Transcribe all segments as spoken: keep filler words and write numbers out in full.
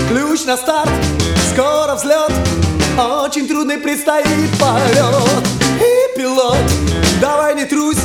Ключ на старт, скоро взлет, очень трудный предстоит полет. И пилот, давай не трусь,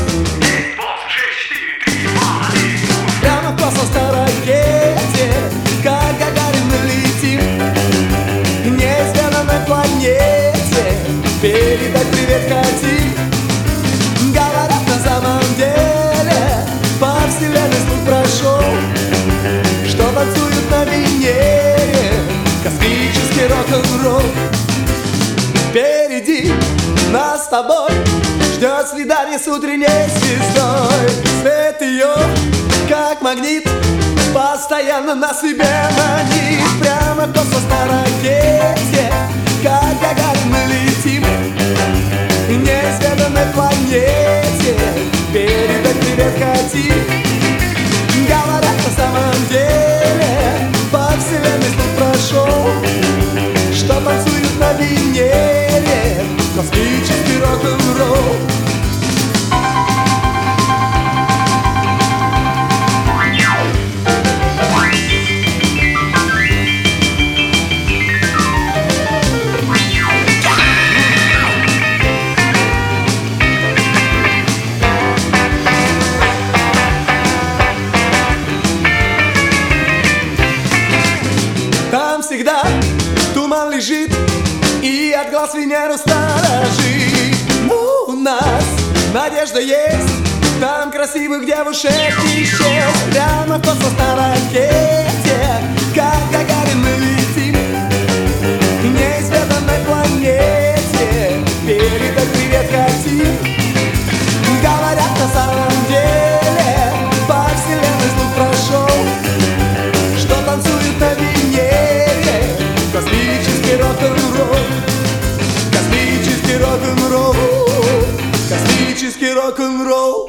прямо в космос на ракете, как Гагарин мы летим к неизведанной планете. Передать привет хотим, говорят, на самом деле по вселенной слух прошел, что танцуют на Венере космический рок-н-ролл. Впереди нас с тобой ждет свидание с утренней звездой. Свет ее, как магнит, постоянно на себе манит. Прямо в космос на ракете, как Гагарин мы летим к неизведанной планете. Передать привет хотим, говорят, на самом деле по вселенной слух прошел, что танцуют на Венере космический рок-н-ролл. Там всегда туман лежит и от глаз Венеру сторожит. Но у нас надежда есть, там красивых девушек не счесть. Прямо в космос на ракете, как Гагарин мы летим к неизведанной планете. Передать привет хотим, говорят, на самом деле по вселенной слух прошел, что танцуют на Венере космический рок-н-ролл. Космический рок-н-ролл, космический рок-н-ролл.